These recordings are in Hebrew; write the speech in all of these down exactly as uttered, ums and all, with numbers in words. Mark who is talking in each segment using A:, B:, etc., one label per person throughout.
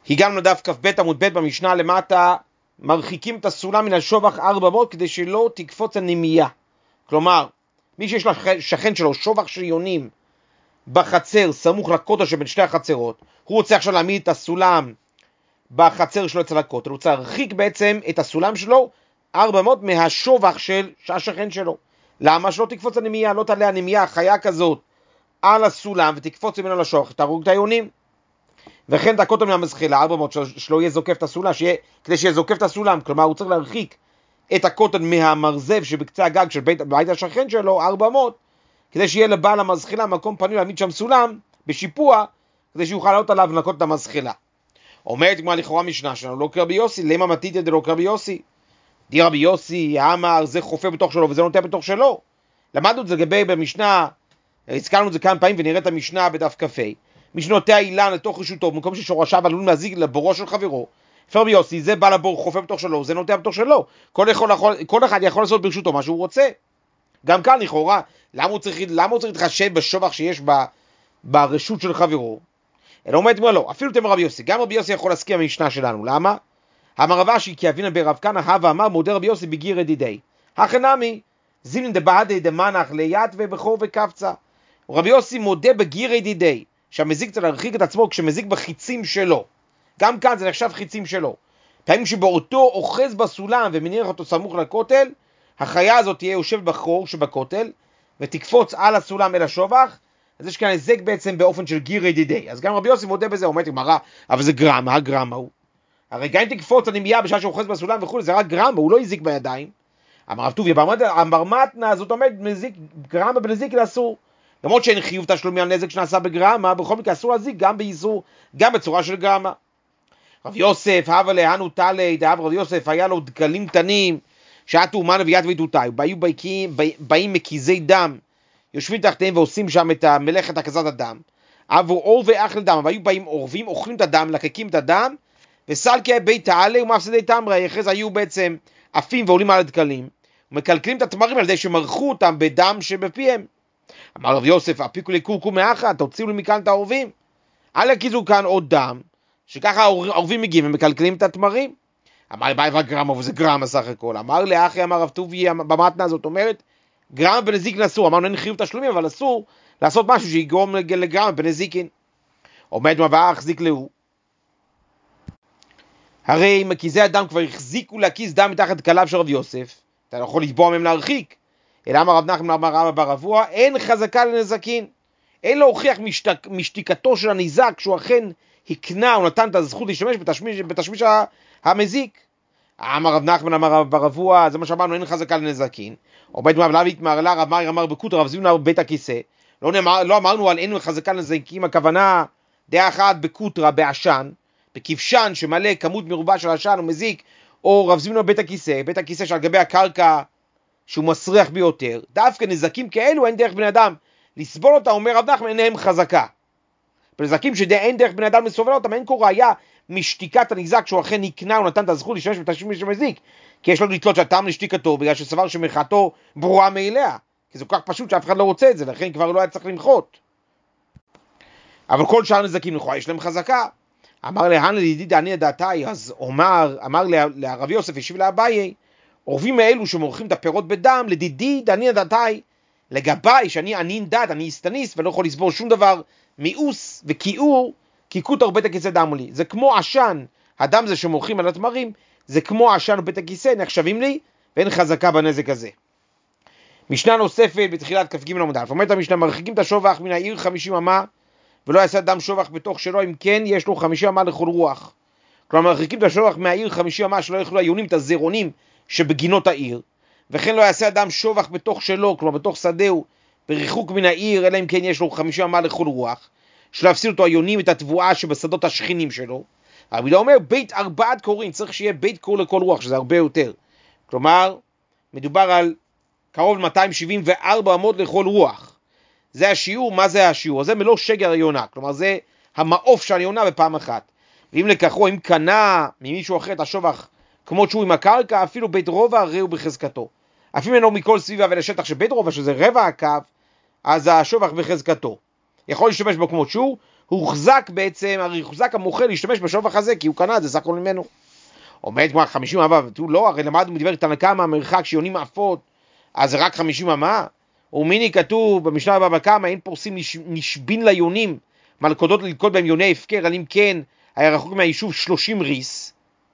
A: הגענו לדף כ"ב עמוד ב' במשנה למטה, מרחיקים את הסולם מן השובח ארבע מאות כדי שלא תקפוץ הנמייה. כלומר, מי שיש לשכן שלו שובח של יונים בחצר, סמוך לכותל שבין שתי החצרות, הוא רוצה עכשיו להעמיד את הסולם בחצר שלו אצל הכותל, הוא רוצה להרחיק בעצם את הסולם שלו ארבע מאות מהשובח של השכן שלו. למה? שלא תקפוץ הנמייה, לא תעלה הנמייה חיה כזאת על הסולם ותקפוץ ממנו לשובח, תהרוג את היונים. וכן את הכותל מהמזחלה, ארבע מאות, שלא יהיה זוקף את הסולם, שיהיה, כדי שיהיה זוקף את הסולם, כלומר הוא צריך להרחיק את הכותל מהמרזב שבקצה הגג של בית, בית השכן שלו, ארבע מאות, כדי שיהיה לבעל המזחלה מקום פנוי להעמיד שם סולם בשיפוע, כדי שיוכל לעלות עליו לנקות את המזחלה. אומרת כמו לכאורה משנה שלנו, לא כרבי יוסי, למה מתית את זה לא כרבי יוסי? די רבי יוסי, אמר, זה חופה בתוך שלו וזה נוטה בתוך שלו. למדנו את זה לגבי במשנה, הזכרנו את זה כמה פעמים ונראה את המשנה בדף כ"ה. מי שנוטע אילן לתוך רשותו, במקום ששורשיו עלולים להזיק לבורו של חברו, רבי יוסי, זה בא לבור חופה בתוך שלו, זה נוטע בתוך שלו. כל, יכול, כל אחד יכול לעשות ברשותו מה שהוא רוצה. גם כאן לכאורה, למה הוא צריך, למה הוא צריך להתחשב בשובח שיש ב, ברשות של חברו? אלא אומרת מה לא, אפילו תאמר רבי יוסי, גם רבי יוסי יכול להסכים המשנה שלנו, למה? אמר רב אשי כי אבינה ברב כנא הווה אמר מודה רבי יוסי בגיר ידידי. הכנמי, זינין דבעדי דמנח ליד ובחור וקפצה. רבי יוסי מודה בגיר ידידי, שהמזיק צריך להרחיק את עצמו כשמזיק בחיצים שלו. גם כאן זה נחשב חיצים שלו. פעמים שבאותו אוחז בסולם ומניח אותו סמוך לכותל, החיה הזאת תהיה יושב בחור שבכותל, ותקפוץ על הסולם אל השובח, אז יש כאן היזק בעצם באופן של גיר ידידי. אז גם רבי יוסי מודה בזה, אומרת גמרא, אבל זה גרם, מה הגרם הוא? הרי גם אם תקפוץ הנמייה בשעה שהוא אוחז בסולם וכו', זה רק גרם, הוא לא יזיק בידיים. אמר רב טוביה, המרמתנה, זאת אומרת, מזיק, גרם בנזיק לאסור. למרות שאין חיוב תשלומי על נזק שנעשה בגרמה, בכל מקרה אסור להזיק גם באיסור, גם בצורה של גרמה. רב יוסף, הווה להנו תלי, דאב רב יוסף, היה לו דקלים קטנים, שעטו אומן ויד ועדותיי, היו באים מקיזי דם, יושבים תחתיהם ועושים שם את מלאכת הקזת הדם, עבור אור ואכל דם, והיו באים עורבים, אוכלים את הדם, לקקים את הדם, וסלקי בית תעלה ומפסדי תמרי, אחרי זה היו בעצם עפים ועולים על הדקלים, ומקלקלים את התמרים על ידי שמרחו אותם בדם שבפיהם. אמר רב יוסף, הפיקו לי קורקום מאחת, תוציאו לי מכאן את העורבים. אל יקיזו כאן עוד דם, שככה העורבים מגיעים ומקלקלים את התמרים. אמר לי, ביי וגרם, אבל זה גרם סך הכל. אמר לאחי, אמר רב טוביה, במתנה הזאת אומרת, גרם בנזיק אסור. אמרנו, אין חיוב תשלומים, אבל אסור לעשות משהו שיגרום לגרם בנזיקין. עומד מבאה, החזיק לו. הרי מקיזי הדם כבר החזיקו להקיז דם מתחת כליו של רב יוסף. אתה לא יכול לתבוע מהם להרחיק. אלא אמר רב נחמן אמר רבא בר אבוה, אין חזקה לנזקין. אין להוכיח משתק, משתיקתו של הניזק, שהוא אכן הקנה, הוא נתן את הזכות להשתמש בתשמיש, בתשמיש המזיק. אמר רב נחמן אמר רבא בר אבוה, זה מה שאמרנו, אין חזקה לנזקין. עובד מעליו התמר לה, רב מאיר אמר בקוטר, רב זימנה בית הכיסא. לא, נאמר, לא אמרנו על אין חזקה לנזקים, הכוונה דעה אחת בקוטרה, בעשן, בכבשן שמלא כמות מרובה של עשן הוא מזיק, או רב זימנה בית הכיסא, בית הכיסא שעל גבי הקרקע שהוא מסריח ביותר, דווקא נזקים כאלו אין דרך בני אדם לסבול אותה, אומר רב נחמן, אין להם חזקה. בנזקים שאין דרך בני אדם לסבול אותם, אין כל ראיה משתיקת הנזק שהוא אכן נקנה, הוא נתן את הזכות להשתמש בתשמיש המזיק, כי יש לו לתלות שהטעם לשתיקתו, בגלל שסבר שמחאתו ברורה מאליה, כי זה כל כך פשוט שאף אחד לא רוצה את זה, לכן כבר לא היה צריך למחות. אבל כל שאר נזקים לכאורה יש להם חזקה. אמר להן לידיד דעני דעתי, אז אומר, אמר לרב יוסף, השיב לאביי, עורבים מאלו שמורחים את הפירות בדם, לדידי דעני דעתי, לגביי שאני ענין דת, אני אסתניס ולא יכול לסבור שום דבר מיאוס וכיעור, כי כותר בית הכיסא דמו לי. זה כמו עשן, הדם זה שמורחים על התמרים, זה כמו עשן בית הכיסא, נחשבים לי, ואין חזקה בנזק הזה. משנה נוספת בתחילת כ"ג עמוד א', אומרת המשנה, מרחיקים את השובח מן העיר חמישים אמה, ולא יעשה אדם שובח בתוך שלו, אם כן יש לו חמישים אמה לכל רוח. כלומר, מרחיקים את השובח מהעיר חמישים אמה, שלא יאכלו היונים את הזרעונים שבגינות העיר, וכן לא יעשה אדם שובח בתוך שלו, כלומר בתוך שדהו, בריחוק מן העיר, אלא אם כן יש לו חמישים אמה לכל רוח, שלא יפסיד אותו היונים את התבואה שבשדות השכנים שלו. אבל הוא אומר, בית ארבעת קוראים, צריך שיהיה בית קור לכל רוח, שזה הרבה יותר. כלומר, מדובר על קרוב ל-מאתיים שבעים וארבע אמות לכל רוח. זה השיעור, מה זה השיעור? זה מלוא שגר היונה, כלומר זה המעוף של היונה בפעם אחת. ואם לקחו, אם קנה ממישהו אחר את השובח כמו שהוא עם הקרקע, אפילו בית רובע הרי הוא בחזקתו. אפילו אינו מכל סביבה ולשטח של בית רובע, שזה רבע הקו, אז השובח בחזקתו. יכול להשתמש בו כמו שהוא, הוחזק בעצם, הרי הוחזק המוכר להשתמש בשובח הזה, כי הוא קנה את זה, סך הכל ממנו. עומד כבר חמישים אמה, ותראו, לא, הרי למדנו מדבר תנא קמא, המרחק שיונים מעפות, אז זה רק חמישים אמה, ומיני כתוב במשנה בבא קמא, אין פורסים נשבין ליונים, מלכודות ללכוד בהם יוני הפקר, אבל אם כן, היה רחוק מהיישוב שלושים ריס,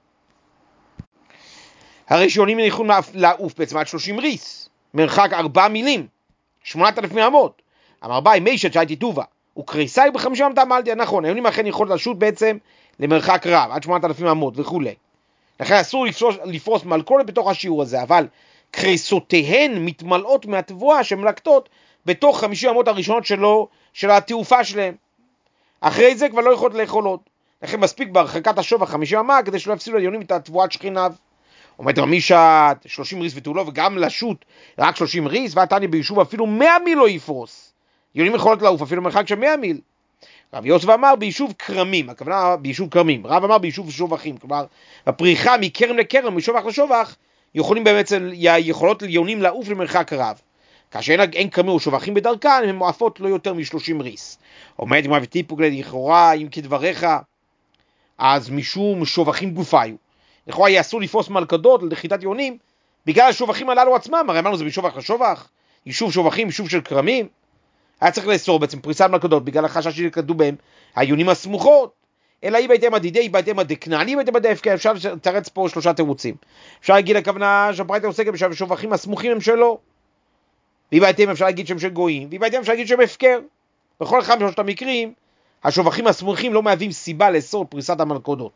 A: הרי שיונים יכולים לעוף בעצם עד שלושים ריס, מרחק ארבע מילים, שמונת אלפים אמות, אמר ביי, מישת שהייתי טובה, וקריסאי בחמישים אמתה מלדיה, נכון, היונים אכן יכולים לשוט בעצם למרחק רב, עד שמונת אלפים אמות וכו'. לכן אסור לפרוס, לפרוס מלכודת בתוך השיעור הזה, אבל קריסותיהן מתמלאות מהתבואה שמלקטות בתוך חמישים אמות הראשונות שלו, של התעופה שלהם. אחרי זה כבר לא יכולות לאכול עוד. לכן מספיק בהרחקת השובח חמישים אמה, כדי שלא יפסילו ליונים את התבואת שכיניו. אומרת רמישת שלושים ריס ותו לא, וגם לשוט רק שלושים ריס, והתניא ביישוב אפילו מאה מיל לא יפרוס. יונים יכולות לעוף אפילו מרחק של מאה מיל. רב יוסף אמר ביישוב כרמים, הכוונה ביישוב כרמים, רב אמר ביישוב שובחים, כלומר, בפריחה מכרם לכרם, משובח לשובח, יכולים בעצם, יכולות ליונים לעוף למרחק רב. כאשר אין כרמים או שובחים בדרכן, הן מועפות לא יותר מ-שלושים ריס. אומרת גמרא וטיפוק לכאורה, אם כדבריך, אז משום שובחים גופיו. לכאורה יעשו לפרוס מלכדות לחיטת יונים, בגלל השובחים הללו עצמם, הרי אמרנו זה משובח לשובח, יישוב שובחים, יישוב של כרמים, היה צריך לאסור בעצם פריסת מלכדות, בגלל החשש שילכדו בהם היונים הסמוכות, אלא אי בהתאמה דידי, אי בהתאמה דכנעני, אי בהתאמה דהפקר, אפשר לתרץ פה שלושה תירוצים. אפשר להגיד הכוונה שהברייתא עוסקת בשובחים הסמוכים הם שלו, ואי בהתאמה אפשר להגיד שהם של גויים, ואי בהתאמה אפשר להגיד שהם הפקר. בכל אחד משלושת המקרים, השובחים הסמוכים לא מהווים סיבה לאסור פריסת המלכדות.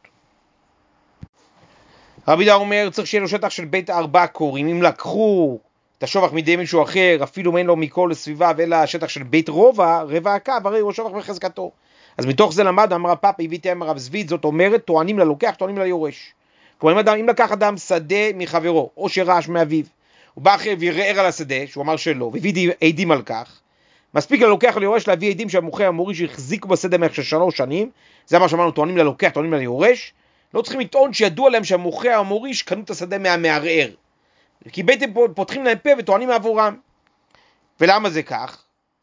A: רבי יהודה אומר, צריך שיהיה לו שטח של בית ארבע קורים, אם לקחו את השובח מידי מישהו אחר, אפילו אין לו מכל סביבה, אלא שטח של בית רובע, רבע הקו, הרי הוא שובח בחזקתו. אז מתוך זה למד, אמר הפאפה, הביתי אמר רב זביד, זאת אומרת, טוענים ללוקח, טוענים ליורש. כלומר, אם, אם לקח אדם שדה מחברו, או שרש מאביו, הוא בא אחרי וירער על השדה, שהוא אמר שלא, והביא עדים על כך, מספיק ללוקח ליורש להביא עדים שהמוכר המוריש החזיקו בשדה מערכת של שלוש שנים, זה מה שאמרנו, טוענים ללוקח, טוענים ליורש, לא צריכים לטעון שידוע להם שהמוכר המוריש קנו את השדה מהמערער. כי בעצם פותחים להם פה וטוענים מעבורם. ולמה זה כך?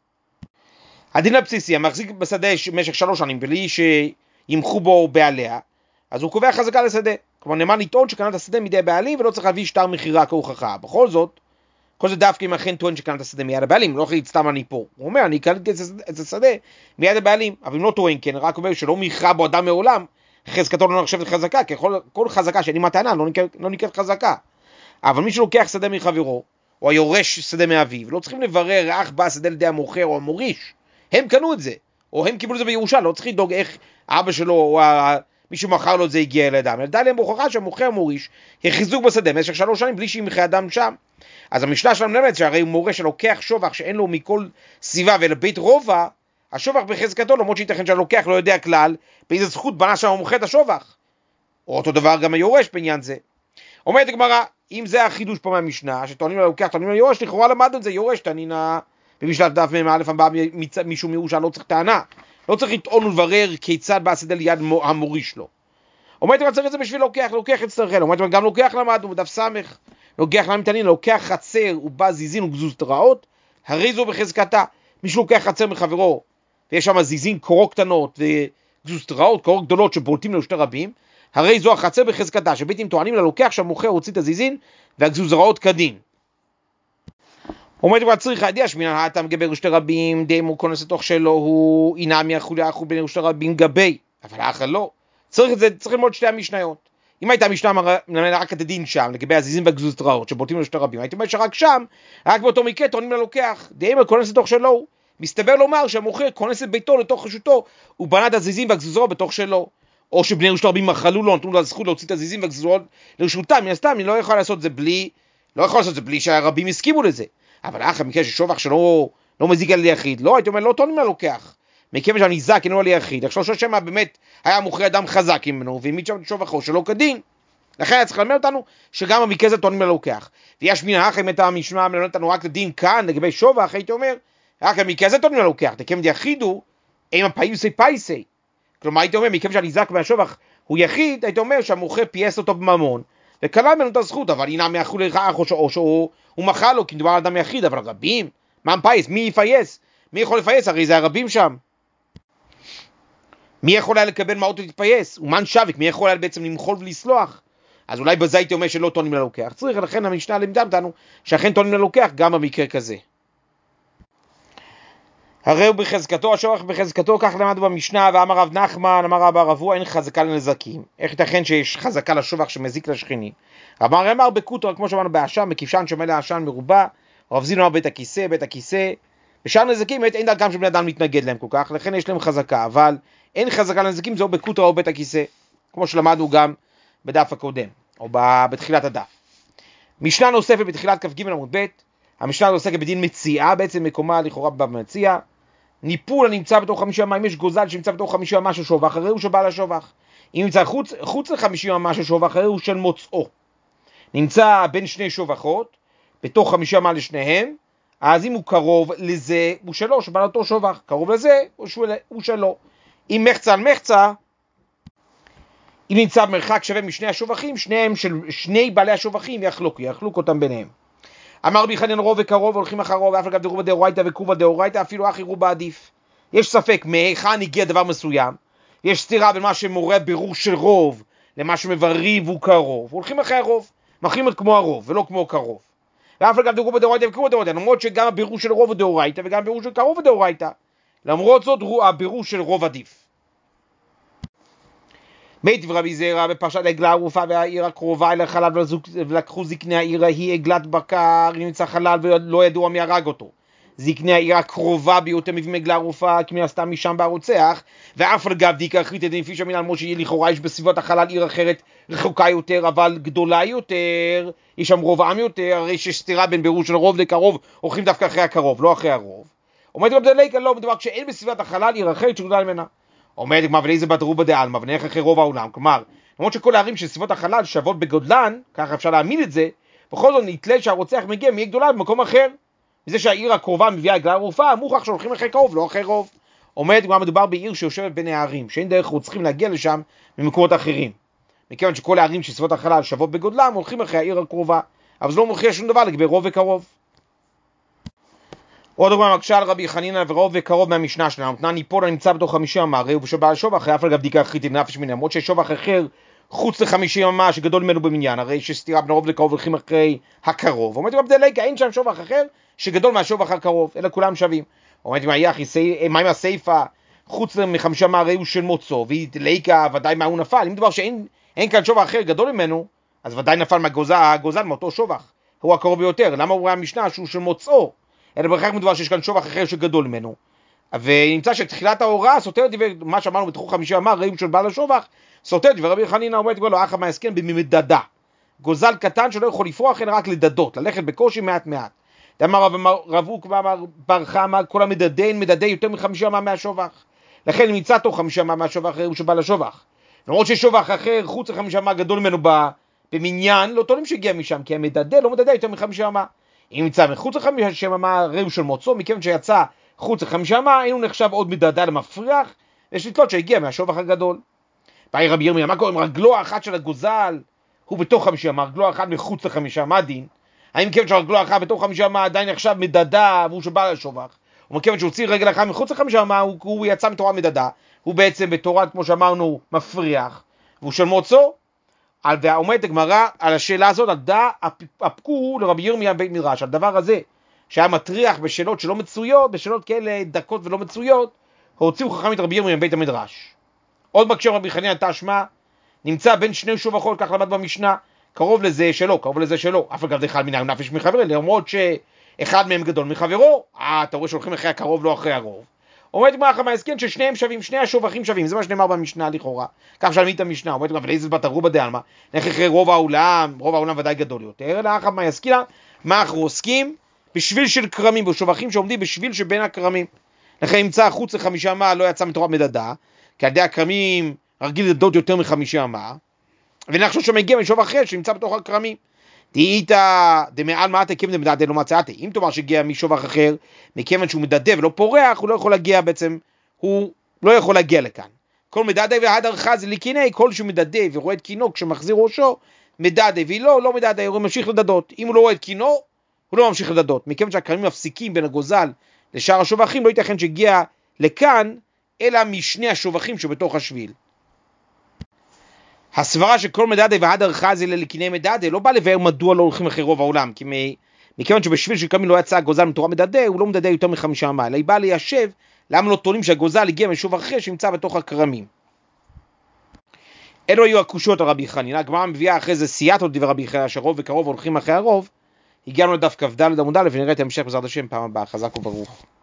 A: הדין הבסיסי, המחזיק בשדה במשך שלוש שנים, בלי שימחו בו בעליה, אז הוא קובע חזקה לשדה. כלומר, נאמן לטעון שקנה את השדה מידי הבעלים, ולא צריך להביא שטר מחירה כהוכחה. בכל זאת, כל זה דווקא אם אכן טוען שקנה את השדה מיד הבעלים, לא יכול סתם אני פה. הוא אומר, אני קניתי את השדה מיד הבעלים, אבל אם לא טוען כן, רק אומר שלא מכרה בו אדם מעולם, חזקתו לא נחשבת חזקה, כי כל, כל חזקה שאין עם הטענה לא נקראת, לא נקראת חזקה. אבל מי שלוקח שדה מחברו, או היורש שדה מאביו, לא צריכים לברר אך בא שדה לידי המוכר או המוריש. הם קנו את זה, או הם קיבלו את זה בירושה, לא צריך לדאוג איך אבא שלו או מי שמכר לו את זה הגיע לידם. אלא די להם בהוכחה שהמוכר המוריש החיזוק בשדה במשך שלוש שנים בלי שימחה אדם שם. אז המשנה שלנו מלמדת שהרי הוא מורה שלוקח שובח שאין לו מכל סביבה ואלה בית רובע, השובח בחזקתו, למרות שייתכן שהלוקח לא יודע כלל באיזה זכות בנה שם המוכר את השובח. או אותו דבר גם היורש בעניין זה. אומרת הגמרא, אם זה החידוש פה מהמשנה, שטוענים ללוקח, טוענים ליורש, לכאורה למדנו את זה, יורש תנינה, במשלת דף מ"א הבא מישהו מירושה, לא צריך טענה, לא צריך לטעון ולברר כיצד בא השדה ליד המוריש לו. אומרת הגמרא, צריך את זה בשביל לוקח, לוקח את צרכנו, אומרת הגמרא, גם לוקח למדנו, בדף סמך, לוקח להם תנין, לוקח חצר, ובא זיזין וגזוז תרעות, הרי זו בחזקתה, מישהו לוקח חצר מחברו, ויש שם זיזין קורות קטנות וגזוז תרעות, קורות גדולות שבולטים לו שתי רבים, הרי זו החצר בחזקתה, שביתים טוענים ללוקח שהמוכר הוציא את הזיזין והגזוזרעות כדין. אומרת כבר צריך הידיע שמינן האטם גבר שתי רבים, די מו כונס לתוך שלו, הוא אינמי אחולי אחו בין שתי רבים גבי, אבל האחר לא. צריך את זה, צריך ללמוד שתי המשניות. אם הייתה המשנה מלמד רק את הדין שם, לגבי הזיזין והגזוזרעות שבולטים לו שתי רבים, הייתי אומר שרק שם, רק באותו מקרה טוענים ללוקח, די מו כונס לתוך שלו, מסתבר לומר שהמוכר כונס את ביתו לתוך רשותו, הוא בנה את הזיזין והגזוזרעות בתוך שלו. או שבני רשות הרבים מחלו לו, נתנו לו הזכות להוציא את הזיזים והגזוזרעות לרשותם, מן הסתם, אני לא יכול לעשות זה בלי, לא יכול לעשות זה בלי שהרבים הסכימו לזה. אבל אחר מקרה ששובח שלא לא מזיק על יחיד, לא, הייתי אומר, לא טוענים ללוקח. מכיוון שהניזק אינו על יחיד, עכשיו שלושה שמה באמת היה מוכר אדם חזק ממנו, והעמיד שם שובחו שלא כדין. לכן היה צריך ללמד אותנו שגם במקרה הזה טוענים ללוקח. ויש מן האחר אם את המשמע מלמד אותנו רק לדין כאן, לגבי שובח, הייתי אומר, רק במקרה הזה טוענים ללוקח. תקם יחידו, עם הפייסי פייסי. כלומר, הייתי אומר, מכיוון שהניזק מהשובח הוא יחיד, הייתי אומר שהמוכר פייס אותו בממון, וכלל ממנו את הזכות, אבל הנה מאחול לך או שהוא מחל לו, כי מדובר על אדם יחיד, אבל רבים, מה מפייס? מי יפייס? מי יכול לפייס? הרי זה הרבים שם. מי יכול היה לקבל מעות ולהתפייס? ומן שוויק, מי יכול היה בעצם למחול ולסלוח? אז אולי בזה הייתי אומר שלא טוענים ללוקח. צריך, לכן המשנה לימדה אותנו שאכן טוענים ללוקח גם במקרה כזה. הרי הוא בחזקתו, השובח בחזקתו, כך למדנו במשנה, ואמר רב נחמן, אמר רב אבוה, אין חזקה לנזקים. איך ייתכן שיש חזקה לשובח שמזיק לשכני? אמר אמר בקוטר, כמו שאמרנו בעשן, בכבשן שמלא עשן מרובה, רב זינו אמר בית הכיסא, בית הכיסא, בשאר נזקים אין דרכם שבני אדם מתנגד להם כל כך, לכן יש להם חזקה, אבל אין חזקה לנזקים, זה או בקוטר או בית הכיסא, כמו שלמדנו גם בדף הקודם, או בתחילת הדף. משנה נוספת בתחילת כ"ג עמוד ב', המשנה עוסקת בדין מציאה, בעצם מקומה לכאורה במציאה, ניפול הנמצא בתוך חמישים אמה, אם יש גוזל שנמצא בתוך חמישים אמה של שובח, הרי הוא שבעל השובח. אם נמצא חוץ, חוץ לחמישים אמה של שובח, הרי הוא של מוצאו. נמצא בין שני שובחות, בתוך חמישים אמה לשניהם, אז אם הוא קרוב לזה, הוא שלו, שבעל אותו שובח. קרוב לזה, הוא שלו. אם מחצה על מחצה, אם נמצא במרחק שווה משני השובחים, שניהם של שני בעלי השובחים יחלוק, יחלוק אותם ביניהם. אמר רבי חנין רוב וקרוב הולכים אחריו, ואף אגב דרובה דאורייתא וקרובה דאורייתא, אפילו אחי רובה עדיף. יש ספק מהיכן הגיע דבר מסוים, יש סתירה בין מה שמורה בירור של רוב למה שמבררים והוא קרוב, הולכים אחרי הרוב, מחרים את כמו הרוב ולא כמו קרוב. ואף אגב דרובה דאורייתא וקרובה דאורייתא, למרות שגם הבירור של רוב הוא דאורייתא וגם הבירור של קרוב הוא דאורייתא, למרות זאת הבירור של רוב עדיף. בית רבי זרע בפרשת עגלה ערופה והעיר הקרובה אל החלל ולקחו זקני העיר ההיא עגלת בקר, נמצא חלל ולא ידוע מי הרג אותו. זקני העיר הקרובה ביותר מביאים עגלה ערופה כי מן הסתם משם בא רוצח, ואף על גב דיקה אחרית לפי שמן על משה יהיה לכאורה יש בסביבות החלל עיר אחרת רחוקה יותר אבל גדולה יותר, יש שם רוב עם יותר, הרי שיש סתירה בין בירור של רוב לקרוב, הולכים דווקא אחרי הקרוב, לא אחרי הרוב. אומרת רבי דליקה לא מדובר כשאין בסביבת החלל עיר אחרת שגדולה ממנה. אומרת כמו ולאיזה בת רובה דעלמא ונלך אחרי רוב העולם, כלומר למרות שכל הערים של סביבות החלל שוות בגודלן, ככה אפשר להעמיד את זה, בכל זאת נתלה שהרוצח מגיע מי גדולה במקום אחר, מזה שהעיר הקרובה מביאה עגלה ערופה, מוכח שהולכים אחרי קרוב לא אחרי רוב. אומרת כמו מדובר בעיר שיושבת בין הערים, שאין דרך רוצחים להגיע לשם ממקומות אחרים, מכיוון שכל הערים של סביבות החלל שוות בגודלן הולכים אחרי העיר הקרובה, אבל זה לא מוכיח שום דבר לגבי רוב וקרוב. עוד דוגמה מקשה על רבי חנינא ורוב וקרוב מהמשנה שלנו, נתנה ניפול הנמצא בתוך חמישים אמה, הרי הוא בשבעל שובח, אף על גב בדיקה אחרית לנפש מן, למרות שיש שובח אחר חוץ לחמישים אמה שגדול ממנו במניין, הרי שסתירה בין רוב לקרוב הולכים אחרי הקרוב. אומרת רבי דליקה אין שם שובח אחר שגדול מהשובח הקרוב, אלא כולם שווים. אומרת מה יחי, מה עם הסיפה, חוץ מחמישים אמה הרי הוא של מוצאו, והיא דליקה ודאי מה הוא נפל, אם דבר שאין אין כאן שובח אחר גדול ממנו, אז ודאי נפל מהגוזל מאותו שובח, הוא הקרוב ביותר. למה הוא רואה המשנה שהוא של מוצאו? אלא בכך מדובר שיש כאן שובח אחר שגדול ממנו, ונמצא שתחילת ההוראה סותר דבר מה שאמרנו בתחום חמישה אמה, ראינו של בעל השובח, סותר דבר רבי חנינא אומרת לו אחא מהסכן במדדה, גוזל קטן שלא יכול לפרוח אלא רק לדדות, ללכת בקושי מעט מעט. דאמר רב עוקבא אמר בר חמא כל המדדה אין מדדה יותר מחמישה אמה מהשובח, לכן נמצא תוך חמישה אמה מהשובח ראינו של בעל השובח, למרות שיש שובח אחר חוץ לחמישה אמה גדול ממנו במניין, לא טוענים שהגיע משם, כי המדדה לא מדדה יותר מחמישה אמה. אם יצא מחוץ לחמישים אמה ראו של מוצאו, מכיוון שיצא חוץ לחמישים אמה, אינו נחשב עוד מדדה למפריח, יש לתלות שהגיע מהשובח הגדול. באי רבי ירמיה, מה קורה עם רגלו האחת של הגוזל, הוא בתוך חמישים אמה, רגלו האחת מחוץ לחמישים אמה דין, האם מכיוון שרגלו האחת בתוך חמישים אמה עדיין נחשב מדדה, והוא שבא לשובח, ומכיוון שהוציא רגל אחת מחוץ לחמישים אמה, הוא, הוא יצא מתורה מדדה, הוא בעצם בתורה, כמו שאמרנו, מפריח, והוא של מוצאו. ועומדת הגמרא על השאלה הזאת, על דא אפקו לרבי ירמיה בית מדרש, על דבר הזה שהיה מטריח בשאלות שלא מצויות, בשאלות כאלה דקות ולא מצויות, הוציאו חכמים את רבי ירמיה בית המדרש. עוד מקשה רבי חנינא תשמע, נמצא בין שני שובחות, כך למד במשנה, קרוב לזה שלו, קרוב לזה שלו, אף אגב דאחד מנהג נפש מחברו, למרות שאחד מהם גדול מחברו, אה, אתה רואה שהולכים אחרי הקרוב לא אחרי הרוב. אומרת גמרא מההסכם ששניהם שווים, שני השובחים שווים, זה מה שנאמר במשנה לכאורה, כך שלמית המשנה. אומרת גמרא ולאיזה בת רובה דעלמא, נלך אחרי רוב העולם, רוב העולם ודאי גדול יותר, אלא אחת מההסכינה, מה אנחנו עוסקים? בשביל של קרמים, בשובחים שעומדים בשביל שבין הקרמים. לכן נמצא חוץ לחמישה אמה לא יצא מתורה מדדה, כי על ידי הקרמים רגיל לדוד יותר מחמישה אמה, ונחשוב שמגיע משובח אחר שנמצא בתוך הקרמים. דאיתא דמעל מעטה כיוון דמדדה לא מצאתי, אם תאמר שהגיע משובח אחר, מכיוון שהוא מדדה ולא פורח, הוא לא יכול להגיע בעצם, הוא לא יכול להגיע לכאן. כל מדדה והדר חז לקיני, כל שהוא מדדה ורואה את קינו כשמחזיר ראשו, מדדה ולא, לא מדדה, הוא ממשיך לדדות. אם הוא לא רואה את קינו, הוא לא ממשיך לדדות. מכיוון שהקרמים מפסיקים בין הגוזל לשאר השובחים, לא ייתכן שהגיע לכאן אלא משני השובחים שבתוך השביל. הסברה שכל מדדה והדר חזי ללקיני מדדה לא בא לבאר מדוע לא הולכים אחרי רוב העולם, כי מכיוון שבשביל של קמין לא יצא הגוזל מתורה מדדה, הוא לא מדדה יותר מחמישה אמה, אלא היא באה ליישב למה לא תולים שהגוזל הגיע משוב אחר שנמצא בתוך הכרמים. אלו היו הקושות על רבי חנינא. הגמרא מביאה אחרי זה סייעתא לדברי רבי חנינא שהרוב וקרוב הולכים אחרי הרוב. הגענו לדף כ"ד עמוד א' ונראה את ההמשך בעזרת השם פעם הבאה. חזק וברוך.